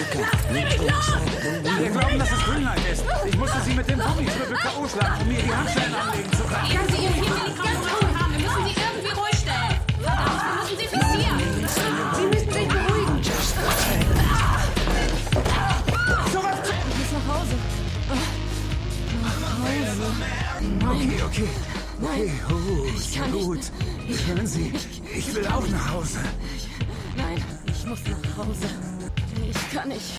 Wir glauben, dass es Grünlight ist. Ich musste sie mit dem Gummischlüssel K.O. schlagen, um mir die Handschellen anlegen zu können. Geben Sie Ihr Kind ganz ruhig haben. Wir müssen Sie irgendwie ruhig stellen. Verdammt, wir müssen Sie fixieren. Sie müssen sich beruhigen. Zurück! Ich muss nach Hause. Okay, okay. Nein. Okay, Ich kann nicht. gut. Hören Sie, ich will auch nach Hause. Nein, ich muss nach Hause. Ich kann nicht.